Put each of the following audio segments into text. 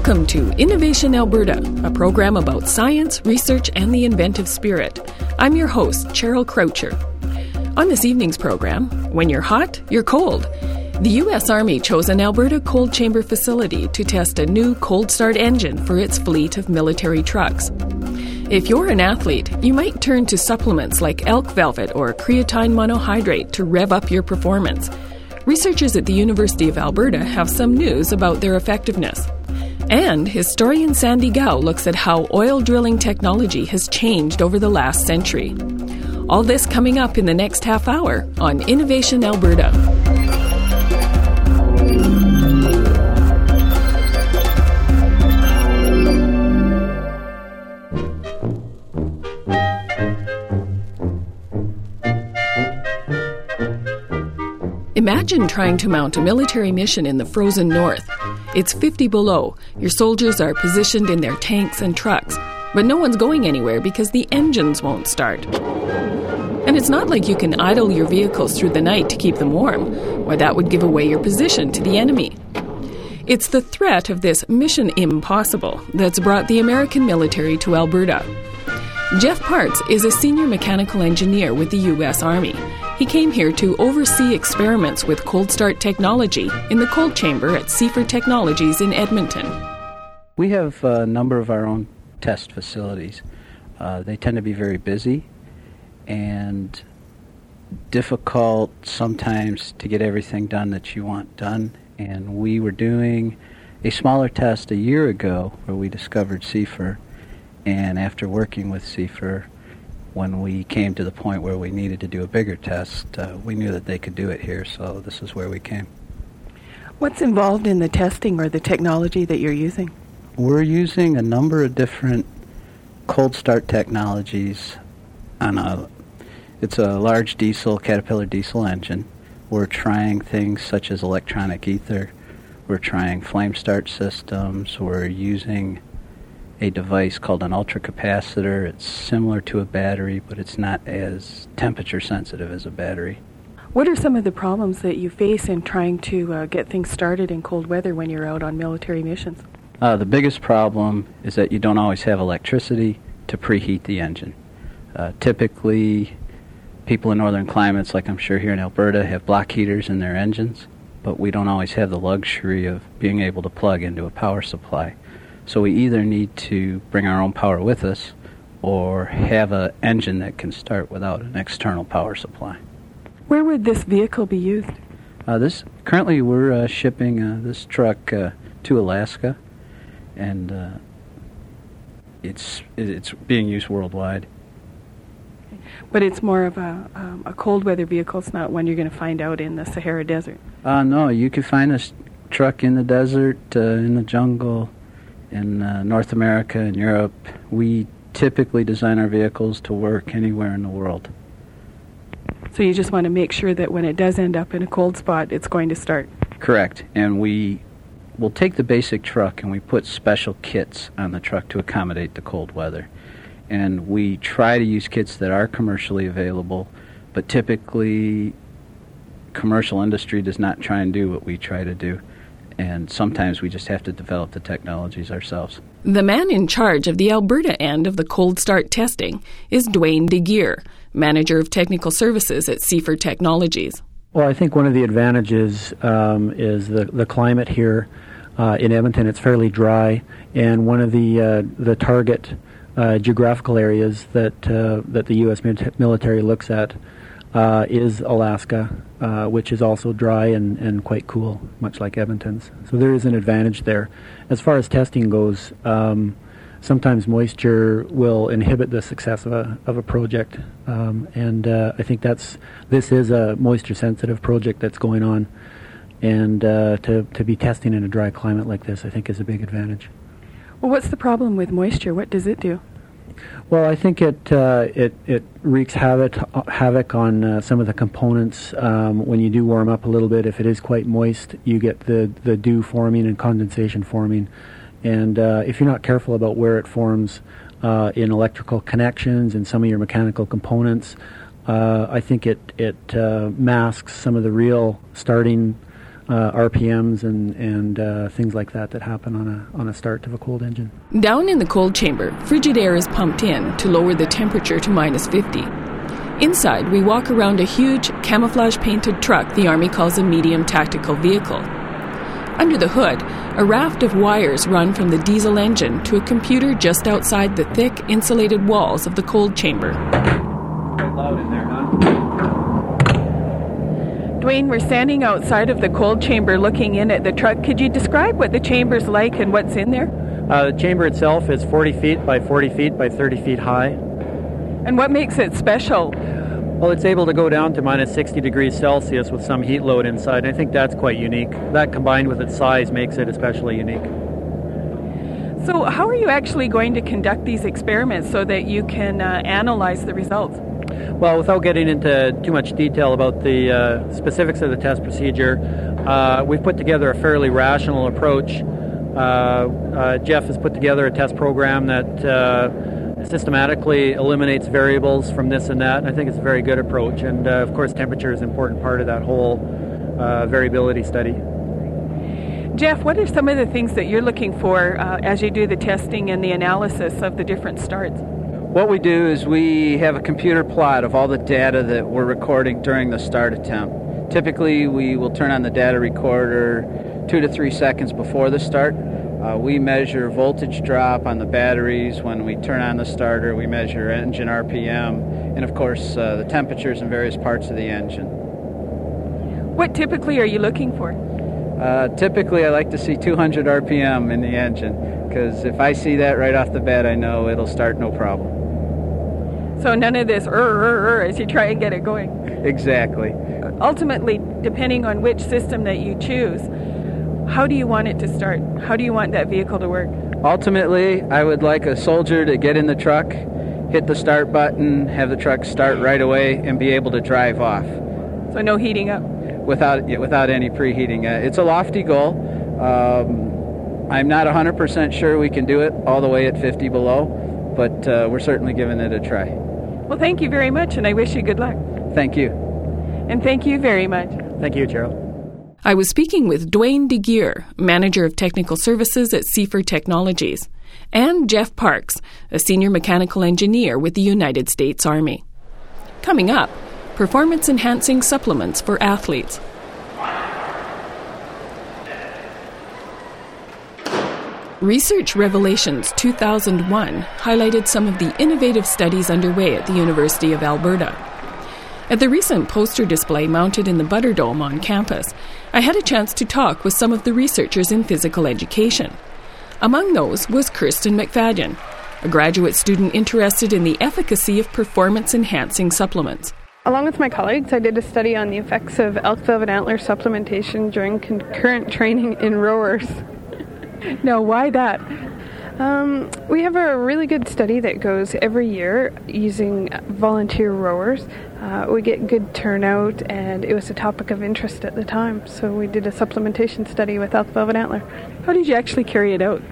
Welcome to Innovation Alberta, a program about science, research, and the inventive spirit. I'm your host, Cheryl Croucher. On this evening's program, when you're hot, you're cold. The U.S. Army chose an Alberta cold chamber facility to test a new cold start engine for its fleet of military trucks. If you're an athlete, you might turn to supplements like elk velvet or creatine monohydrate to rev up your performance. Researchers at the University of Alberta have some news about their effectiveness. And historian Sandy Gao looks at how oil drilling technology has changed over the last century. All this coming up in the next half hour on Innovation Alberta. Imagine trying to mount a military mission in the frozen north. It's 50 below. Your soldiers are positioned in their tanks and trucks, but no one's going anywhere because the engines won't start. And it's not like you can idle your vehicles through the night to keep them warm, or that would give away your position to the enemy. It's the threat of this mission impossible that's brought the American military to Alberta. Jeff Parts is a senior mechanical engineer with the U.S. Army. He came here to oversee experiments with cold start technology in the cold chamber at Seaford Technologies in Edmonton. We have a number of our own test facilities. They tend to be very busy and difficult sometimes to get everything done that you want done. And we were doing a smaller test a year ago where we discovered CFIR. And after working with CFIR, when we came to the point where we needed to do a bigger test, we knew that they could do it here, so this is where we came. What's involved in the testing or the technology that you're using? We're using a number of different cold start technologies it's a large Caterpillar diesel engine. We're trying things such as electronic ether. We're trying flame start systems. We're using a device called an ultracapacitor. It's similar to a battery, but it's not as temperature sensitive as a battery. What are some of the problems that you face in trying to get things started in cold weather when you're out on military missions? The biggest problem is that you don't always have electricity to preheat the engine. Typically, people in northern climates, like I'm sure here in Alberta, have block heaters in their engines, but we don't always have the luxury of being able to plug into a power supply. So we either need to bring our own power with us or have an engine that can start without an external power supply. Where would this vehicle be used? Currently we're shipping this truck to Alaska, and it's being used worldwide. But it's more of a cold weather vehicle. It's not one you're going to find out in the Sahara Desert. No, you could find this truck in the desert, in the jungle, in North America and Europe. We typically design our vehicles to work anywhere in the world. So you just want to make sure that when it does end up in a cold spot, it's going to start. Correct. And we will take the basic truck and we put special kits on the truck to accommodate the cold weather. And we try to use kits that are commercially available, but typically commercial industry does not try and do what we try to do. And sometimes we just have to develop the technologies ourselves. The man in charge of the Alberta end of the cold start testing is Dwayne DeGeer, Manager of Technical Services at Seaford Technologies. Well, I think one of the advantages is the climate here in Edmonton. It's fairly dry, and one of the target geographical areas that the U.S. military looks at is Alaska, which is also dry and quite cool, much like Edmonton's. So there is an advantage there. As far as testing goes, sometimes moisture will inhibit the success of a project, and I think this is a moisture-sensitive project that's going on, and to be testing in a dry climate like this, I think, is a big advantage. Well, what's the problem with moisture? What does it do? Well, I think it wreaks havoc on some of the components. When you do warm up a little bit, if it is quite moist, you get the dew forming and condensation forming. And if you're not careful about where it forms in electrical connections and some of your mechanical components, I think it masks some of the real starting RPMs and things like that happen on a start of a cold engine. Down in the cold chamber, frigid air is pumped in to lower the temperature to minus 50. Inside, we walk around a huge, camouflage-painted truck the Army calls a medium tactical vehicle. Under the hood, a raft of wires run from the diesel engine to a computer just outside the thick, insulated walls of the cold chamber. Quite loud in there, huh? Dwayne, we're standing outside of the cold chamber looking in at the truck. Could you describe what the chamber's like and what's in there? The chamber itself is 40 feet by 40 feet by 30 feet high. And what makes it special? Well, it's able to go down to minus 60 degrees Celsius with some heat load inside. I think that's quite unique. That combined with its size makes it especially unique. So how are you actually going to conduct these experiments so that you can analyze the results? Well, without getting into too much detail about the specifics of the test procedure, we've put together a fairly rational approach. Jeff has put together a test program that systematically eliminates variables from this and that. I think it's a very good approach. And, of course, temperature is an important part of that whole variability study. Jeff, what are some of the things that you're looking for as you do the testing and the analysis of the different starts? What we do is we have a computer plot of all the data that we're recording during the start attempt. Typically, we will turn on the data recorder 2 to 3 seconds before the start. We measure voltage drop on the batteries when we turn on the starter. We measure engine RPM, and of course the temperatures in various parts of the engine. What typically are you looking for? Typically I like to see 200 RPM in the engine, because if I see that right off the bat, I know it'll start no problem. So none of this as you try and get it going. Exactly. Ultimately, depending on which system that you choose, how do you want it to start? How do you want that vehicle to work? Ultimately, I would like a soldier to get in the truck, hit the start button, have the truck start right away, and be able to drive off. So no heating up? Without any preheating. It's a lofty goal. I'm not 100% sure we can do it all the way at 50 below, but we're certainly giving it a try. Well, thank you very much, and I wish you good luck. Thank you. And thank you very much. Thank you, Cheryl. I was speaking with Dwayne DeGeer, Manager of Technical Services at Seaford Technologies, and Jeff Parks, a Senior Mechanical Engineer with the United States Army. Coming up, performance-enhancing supplements for athletes. Research Revelations 2001 highlighted some of the innovative studies underway at the University of Alberta. At the recent poster display mounted in the Butterdome on campus, I had a chance to talk with some of the researchers in physical education. Among those was Kirsten McFadden, a graduate student interested in the efficacy of performance-enhancing supplements. Along with my colleagues, I did a study on the effects of elk velvet antler supplementation during concurrent training in rowers. Now, why that? We have a really good study that goes every year using volunteer rowers. We get good turnout, and it was a topic of interest at the time, so we did a supplementation study with elk velvet antler. How did you actually carry it out?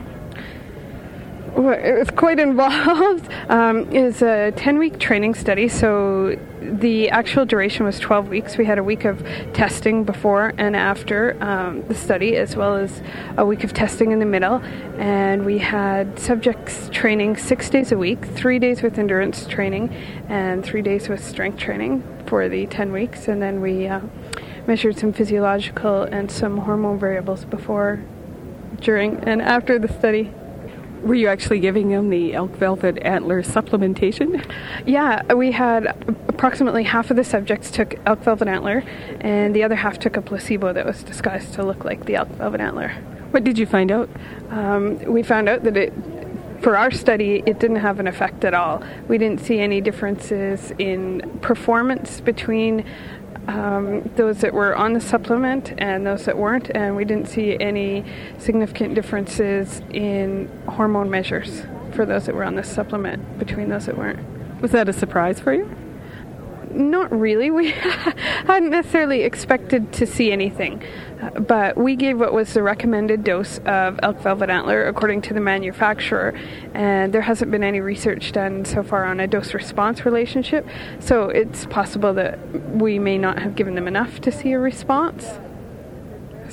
Well, it was quite involved. It was a 10-week training study, so the actual duration was 12 weeks. We had a week of testing before and after the study, as well as a week of testing in the middle. And we had subjects training 6 days a week, 3 days with endurance training, and 3 days with strength training for the 10 weeks. And then we measured some physiological and some hormone variables before, during, and after the study. Were you actually giving them the elk velvet antler supplementation? Yeah, we had approximately half of the subjects took elk velvet antler, and the other half took a placebo that was disguised to look like the elk velvet antler. What did you find out? We found out that for our study, it didn't have an effect at all. We didn't see any differences in performance between those that were on the supplement and those that weren't, and we didn't see any significant differences in hormone measures for those that were on the supplement between those that weren't. Was that a surprise for you? Not really. We hadn't necessarily expected to see anything, but we gave what was the recommended dose of elk velvet antler according to the manufacturer, and there hasn't been any research done so far on a dose-response relationship, so it's possible that we may not have given them enough to see a response.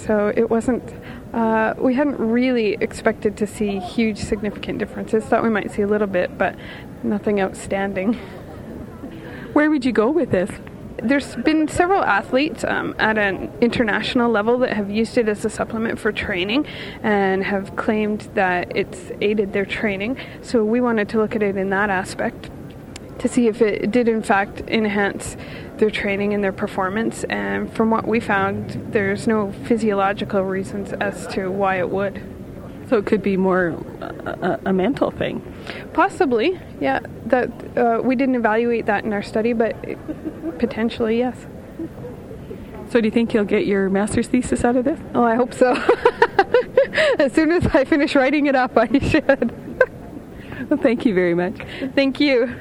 So it wasn't, we hadn't really expected to see huge significant differences. Thought we might see a little bit, but nothing outstanding. Where would you go with this? There's been several athletes at an international level that have used it as a supplement for training and have claimed that it's aided their training. So we wanted to look at it in that aspect to see if it did in fact enhance their training and their performance. And from what we found, there's no physiological reasons as to why it would. So it could be more a mental thing. Possibly, yeah. That we didn't evaluate that in our study, but potentially, yes. So do you think you'll get your master's thesis out of this? Oh, I hope so. As soon as I finish writing it up, I should. Well, thank you very much. Thank you.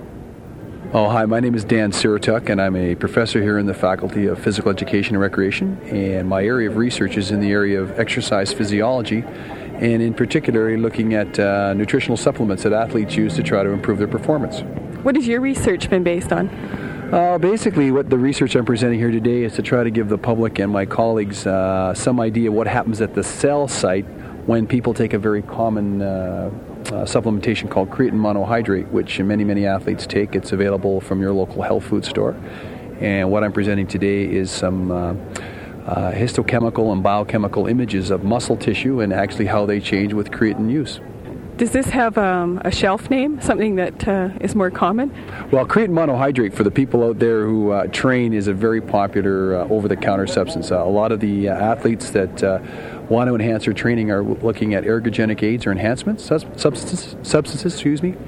Oh, hi, my name is Dan Sirotuk, and I'm a professor here in the Faculty of Physical Education and Recreation, and my area of research is in the area of exercise physiology, and in particular looking at nutritional supplements that athletes use to try to improve their performance. What has your research been based on? Basically, what the research I'm presenting here today is to try to give the public and my colleagues some idea what happens at the cell site when people take a very common supplementation called creatine monohydrate, which many athletes take. It's available from your local health food store. And what I'm presenting today is some histochemical and biochemical images of muscle tissue and actually how they change with creatine use. Does this have a shelf name, something that is more common? Well, creatine monohydrate, for the people out there who train, is a very popular over-the-counter substance. A lot of the athletes that want to enhance their training are looking at ergogenic aids or enhancements, substances.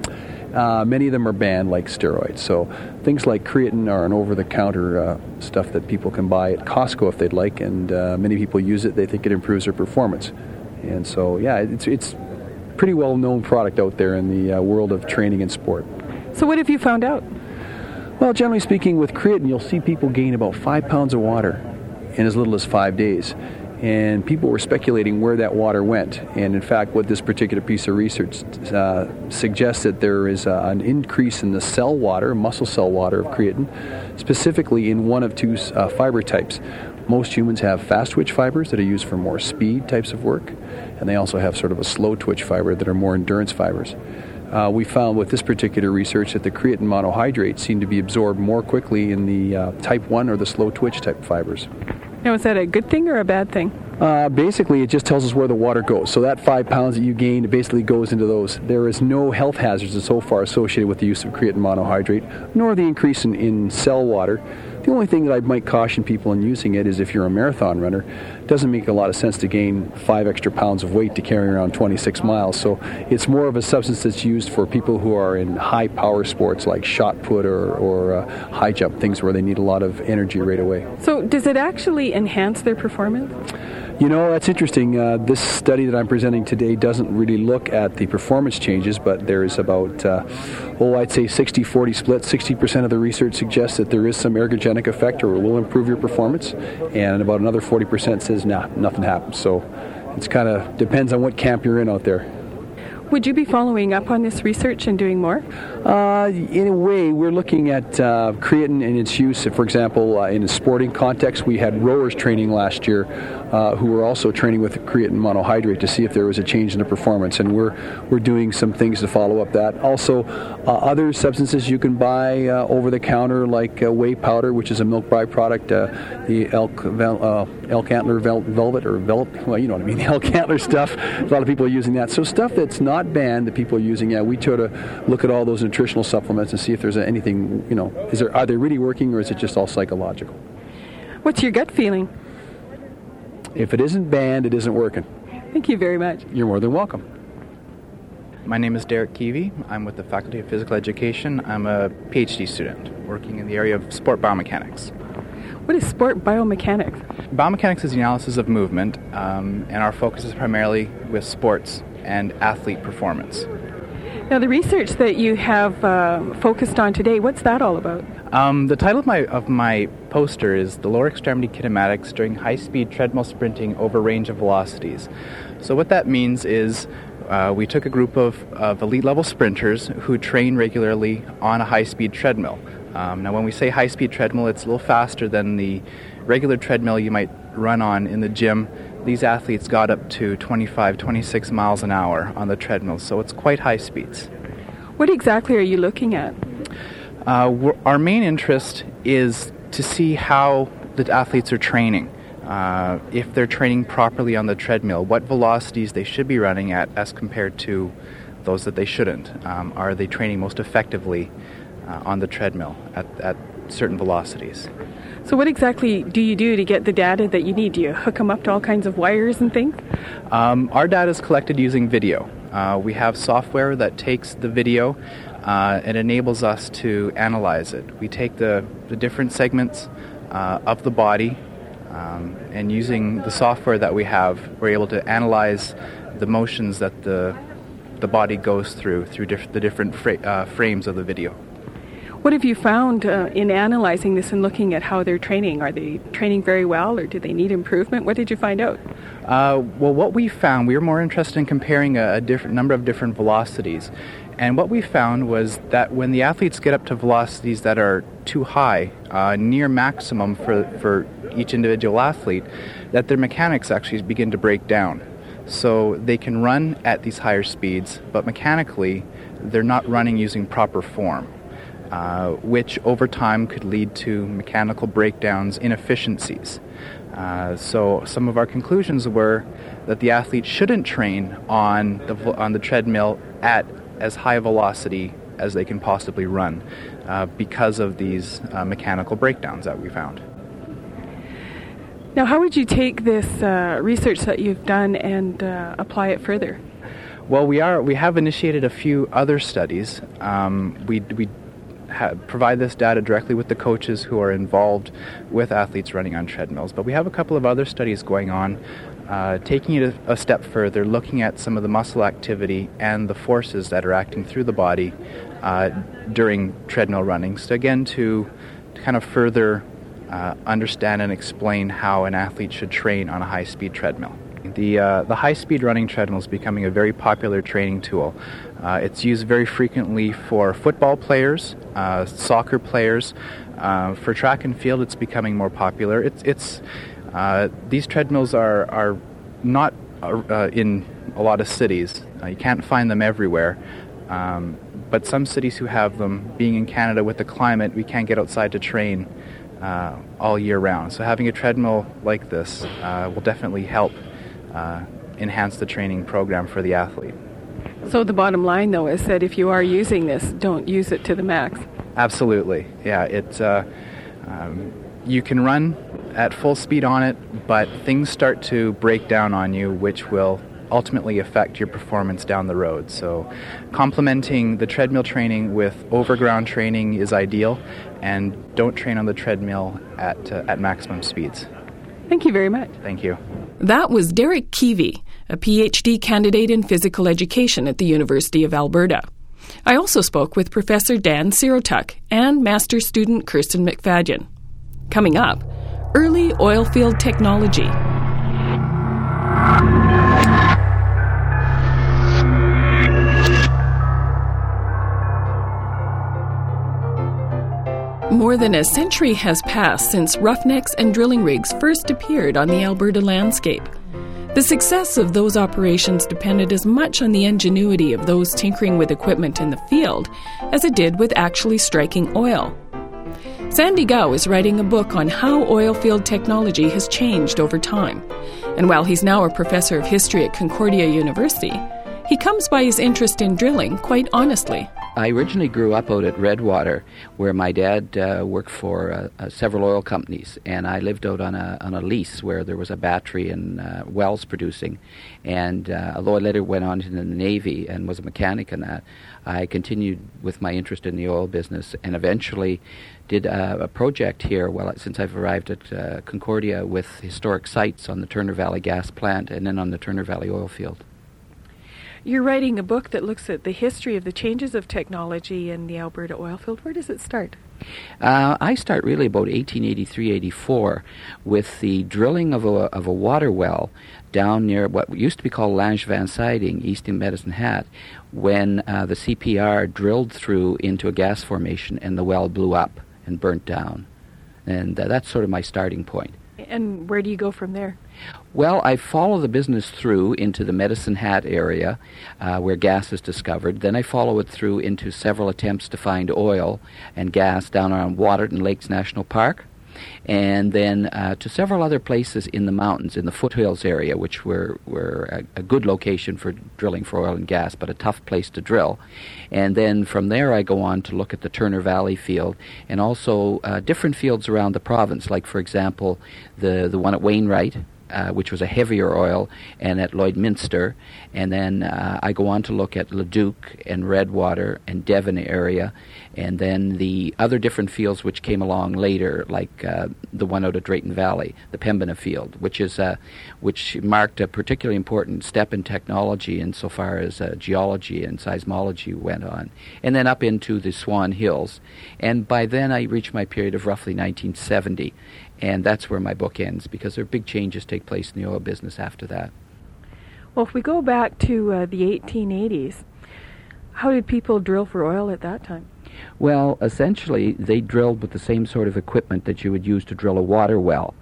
Many of them are banned, like steroids. So things like creatine are an over-the-counter stuff that people can buy at Costco if they'd like, and many people use it. They think it improves their performance. And so, yeah, it's pretty well-known product out there in the world of training and sport. So what have you found out? Well, generally speaking, with creatine, you'll see people gain about 5 pounds of water in as little as 5 days. And people were speculating where that water went. And in fact, what this particular piece of research suggests that there is an increase in the cell water, muscle cell water of creatine, specifically in one of two fiber types. Most humans have fast twitch fibers that are used for more speed types of work, and they also have sort of a slow twitch fiber that are more endurance fibers. We found with this particular research that the creatine monohydrate seemed to be absorbed more quickly in the type 1 or the slow twitch type fibers. Now, is that a good thing or a bad thing? Basically, it just tells us where the water goes. So that 5 pounds that you gained, it basically goes into those. There is no health hazards so far associated with the use of creatine monohydrate, nor the increase in cell water. The only thing that I might caution people in using it is if you're a marathon runner, it doesn't make a lot of sense to gain 5 extra pounds of weight to carry around 26 miles. So it's more of a substance that's used for people who are in high power sports like shot put or high jump, things where they need a lot of energy right away. So does it actually enhance their performance? You know, that's interesting. This study that I'm presenting today doesn't really look at the performance changes, but there's about, I'd say 60-40 split. 60% of the research suggests that there is some ergogenic effect or it will improve your performance, and about another 40% says, nothing happens. So it's kind of depends on what camp you're in out there. Would you be following up on this research and doing more? In a way, we're looking at creatine and its use. For example, in a sporting context, we had rowers training last year who were also training with creatine monohydrate to see if there was a change in the performance, and we're doing some things to follow up that. Also, other substances you can buy over the counter, like whey powder, which is a milk byproduct, the elk antler velvet, well, you know what I mean, the elk antler stuff. A lot of people are using that. So stuff that's not banned that people are using. Yeah, we try to look at all those nutritional supplements and see if there's anything, are they really working or is it just all psychological? What's your gut feeling? If it isn't banned, it isn't working. Thank you very much. You're more than welcome. My name is Derek Keevy. I'm with the Faculty of Physical Education. I'm a PhD student working in the area of sport biomechanics. What is sport biomechanics? Biomechanics is the analysis of movement, and our focus is primarily with sports and athlete performance. Now, the research that you have focused on today, what's that all about? The title of my poster is The Lower Extremity Kinematics During High-Speed Treadmill Sprinting Over Range of Velocities. So what that means is we took a group of elite-level sprinters who train regularly on a high-speed treadmill. Now, when we say high-speed treadmill, it's a little faster than the regular treadmill you might run on in the gym, these athletes got up to 25, 26 miles an hour on the treadmill, so it's quite high speeds. What exactly are you looking at? Our main interest is to see how the athletes are training. If they're training properly on the treadmill, what velocities they should be running at as compared to those that they shouldn't. Are they training most effectively on the treadmill at certain velocities? So what exactly do you do to get the data that you need? Do you hook them up to all kinds of wires and things? Our data is collected using video. We have software that takes the video and enables us to analyze it. We take the different segments of the body, and using the software that we have, we're able to analyze the motions that the body goes through the different frames of the video. What have you found in analyzing this and looking at how they're training? Are they training very well, or do they need improvement? What did you find out? Well, what we found, we were more interested in comparing a different number of different velocities. And what we found was that when the athletes get up to velocities that are too high, near maximum for each individual athlete, that their mechanics actually begin to break down. So they can run at these higher speeds, but mechanically they're not running using proper form, which over time could lead to mechanical breakdowns, inefficiencies. So some of our conclusions were that the athlete shouldn't train on the treadmill at as high a velocity as they can possibly run because of these mechanical breakdowns that we found. Now, how would you take this research that you've done and apply it further? Well, we have initiated a few other studies. We provide this data directly with the coaches who are involved with athletes running on treadmills. But we have a couple of other studies going on, taking it a step further, looking at some of the muscle activity and the forces that are acting through the body during treadmill running. So again, to kind of further understand and explain how an athlete should train on a high-speed treadmill. The high-speed running treadmill is becoming a very popular training tool. It's used very frequently for football players, soccer players. For track and field, it's becoming more popular. These treadmills are not in a lot of cities. You can't find them everywhere. But some cities who have them, being in Canada with the climate, we can't get outside to train all year round. So having a treadmill like this will definitely help enhance the training program for the athlete. So the bottom line, though, is that if you are using this, don't use it to the max. Absolutely. Yeah, you can run at full speed on it, but things start to break down on you, which will ultimately affect your performance down the road. So complementing the treadmill training with overground training is ideal, and don't train on the treadmill at maximum speeds. Thank you very much. Thank you. That was Derek Keevy, a PhD candidate in physical education at the University of Alberta. I also spoke with Professor Dan Sirotuk and master student Kirsten McFadyen. Coming up, early oilfield technology. More than a century has passed since roughnecks and drilling rigs first appeared on the Alberta landscape. The success of those operations depended as much on the ingenuity of those tinkering with equipment in the field as it did with actually striking oil. Sandy Gao is writing a book on how oilfield technology has changed over time. And while he's now a professor of history at Concordia University, he comes by his interest in drilling quite honestly. I originally grew up out at Redwater, where my dad worked for several oil companies, and I lived out on a lease where there was a battery and wells producing. And although I later went on into the Navy and was a mechanic in that, I continued with my interest in the oil business and eventually did a project here, since I've arrived at Concordia, with historic sites on the Turner Valley gas plant and then on the Turner Valley oil field. You're writing a book that looks at the history of the changes of technology in the Alberta oil field. Where does it start? I start really about 1883-84 with the drilling of a water well down near what used to be called Langevin Siding, east in Medicine Hat, when the CPR drilled through into a gas formation and the well blew up and burnt down. And that's sort of my starting point. And where do you go from there? Well, I follow the business through into the Medicine Hat area where gas is discovered. Then I follow it through into several attempts to find oil and gas down around Waterton Lakes National Park. And then to several other places in the mountains, in the foothills area, which were a good location for drilling for oil and gas, but a tough place to drill. And then from there I go on to look at the Turner Valley field and also different fields around the province, like, for example, the one at Wainwright, which was a heavier oil, and at Lloydminster. And then I go on to look at Leduc and Redwater and Devon area, and then the other different fields which came along later, like the one out of Drayton Valley, the Pembina field, which marked a particularly important step in technology insofar as geology and seismology went on. And then up into the Swan Hills. And by then I reached my period of roughly 1970. And that's where my book ends, because there are big changes take place in the oil business after that. Well, if we go back to the 1880s, how did people drill for oil at that time? Well, essentially, they drilled with the same sort of equipment that you would use to drill a water well.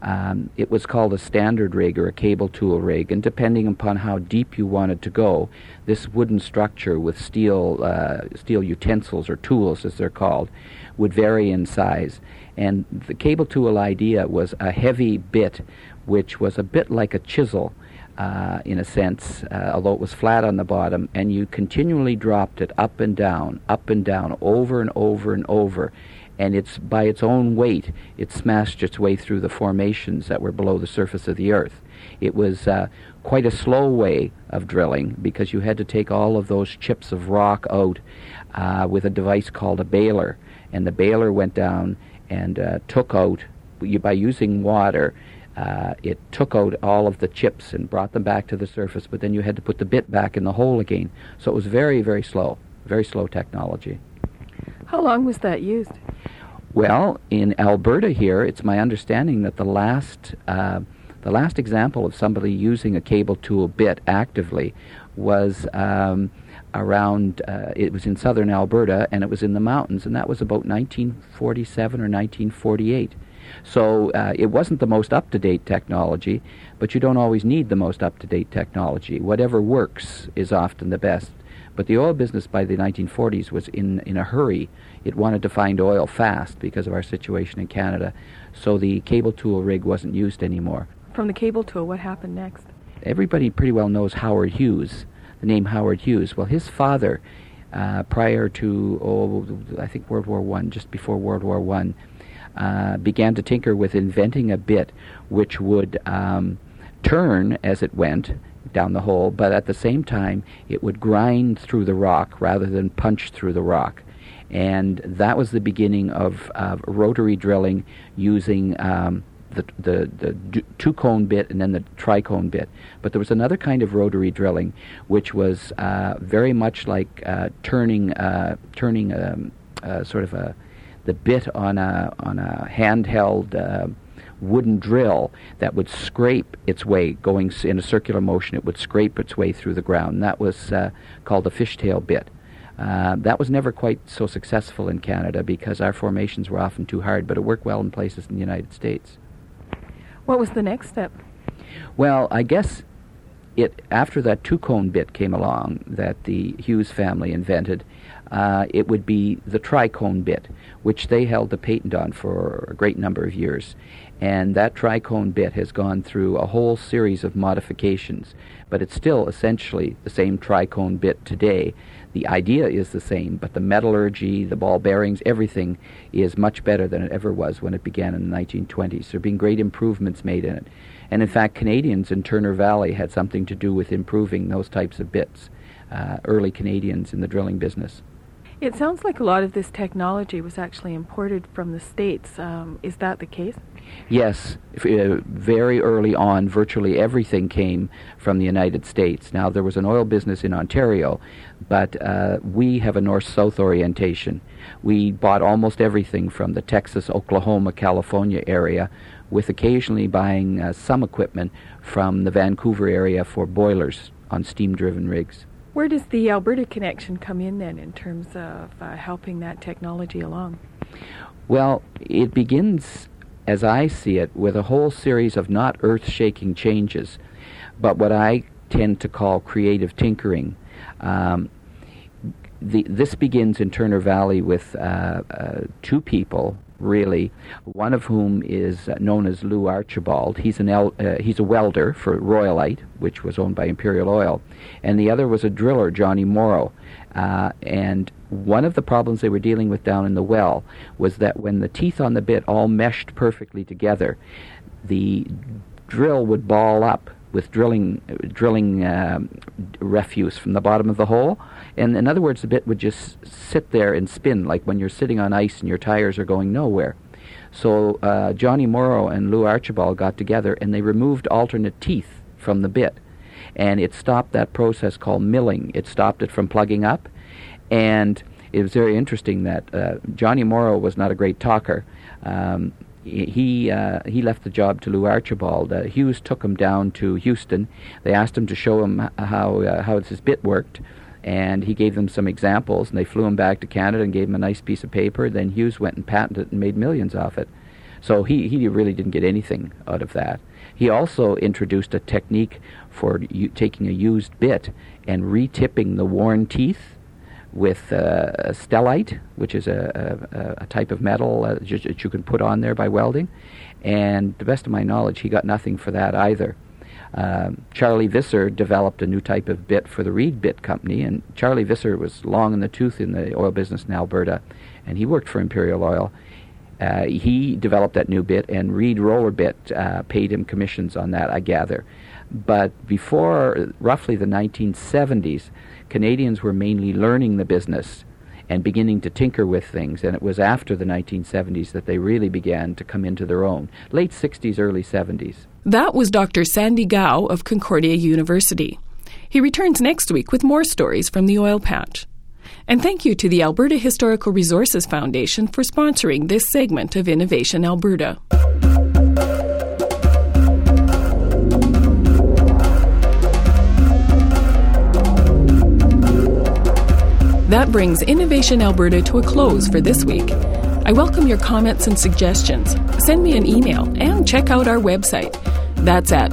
It was called a standard rig or a cable tool rig, and depending upon how deep you wanted to go, this wooden structure with steel utensils or tools, as they're called, would vary in size. And the cable tool idea was a heavy bit, which was a bit like a chisel, in a sense, although it was flat on the bottom, and you continually dropped it up and down, over and over and over, and it's by its own weight, it smashed its way through the formations that were below the surface of the earth. It was quite a slow way of drilling, because you had to take all of those chips of rock out with a device called a baler, and the baler went down and took out, by using water, it took out all of the chips and brought them back to the surface, but then you had to put the bit back in the hole again. So it was very, very slow technology. How long was that used? Well, in Alberta here, it's my understanding that the last example of somebody using a cable tool bit actively was around, it was in southern Alberta, and it was in the mountains, and that was about 1947 or 1948. So it wasn't the most up-to-date technology, but you don't always need the most up-to-date technology. Whatever works is often the best. But the oil business by the 1940s was in a hurry. It wanted to find oil fast because of our situation in Canada, so the cable tool rig wasn't used anymore. From the cable tool, what happened next? Everybody pretty well knows Howard Hughes, the name Howard Hughes. Well, his father, prior to, I think World War I, just before World War I, began to tinker with inventing a bit which would turn as it went down the hole, but at the same time it would grind through the rock rather than punch through the rock. And that was the beginning of rotary drilling using the two-cone bit and then the tri-cone bit. But there was another kind of rotary drilling which was very much like turning sort of the bit on a handheld wooden drill that would scrape its way, going in a circular motion. It would scrape its way through the ground. And that was called a fishtail bit. That was never quite so successful in Canada because our formations were often too hard, but it worked well in places in the United States. What was the next step? Well, I guess after that two-cone bit came along that the Hughes family invented, it would be the tri-cone bit, which they held the patent on for a great number of years. And that tri-cone bit has gone through a whole series of modifications, but it's still essentially the same tri-cone bit today. The idea is the same, but the metallurgy, the ball bearings, everything is much better than it ever was when it began in the 1920s. There have been great improvements made in it. And in fact, Canadians in Turner Valley had something to do with improving those types of bits, early Canadians in the drilling business. It sounds like a lot of this technology was actually imported from the States. Is that the case? Yes. Very early on, virtually everything came from the United States. Now, there was an oil business in Ontario, but we have a north-south orientation. We bought almost everything from the Texas, Oklahoma, California area, with occasionally buying some equipment from the Vancouver area for boilers on steam-driven rigs. Where does the Alberta connection come in then in terms of helping that technology along? Well, it begins as I see it, with a whole series of not earth-shaking changes, but what I tend to call creative tinkering. This begins in Turner Valley with two people, really, one of whom is known as Lou Archibald. He's a welder for Royalite, which was owned by Imperial Oil, and the other was a driller, Johnny Morrow. And one of the problems they were dealing with down in the well was that when the teeth on the bit all meshed perfectly together, the drill would ball up with drilling refuse from the bottom of the hole. And in other words, the bit would just sit there and spin like when you're sitting on ice and your tires are going nowhere. So Johnny Morrow and Lou Archibald got together and they removed alternate teeth from the bit. And it stopped that process called milling. It stopped it from plugging up. And it was very interesting that Johnny Morrow was not a great talker. He left the job to Lou Archibald. Hughes took him down to Houston. They asked him to show him how his bit worked, and he gave them some examples, and they flew him back to Canada and gave him a nice piece of paper. Then Hughes went and patented it and made millions off it. So he really didn't get anything out of that. He also introduced a technique for taking a used bit and retipping the worn teeth with stellite, which is a type of metal that you can put on there by welding. And to the best of my knowledge, he got nothing for that either. Charlie Visser developed a new type of bit for the Reed Bit Company, and Charlie Visser was long in the tooth in the oil business in Alberta, and he worked for Imperial Oil. He developed that new bit, and Reed Roller Bit paid him commissions on that, I gather. But before roughly the 1970s, Canadians were mainly learning the business and beginning to tinker with things, and it was after the 1970s that they really began to come into their own. Late 60s, early 70s. That was Dr. Sandy Gao of Concordia University. He returns next week with more stories from the oil patch. And thank you to the Alberta Historical Resources Foundation for sponsoring this segment of Innovation Alberta. That brings Innovation Alberta to a close for this week. I welcome your comments and suggestions. Send me an email and check out our website. That's at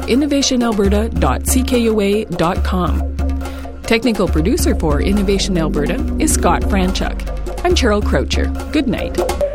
innovationalberta.ckua.com. Technical producer for Innovation Alberta is Scott Franchuk. I'm Cheryl Croucher. Good night.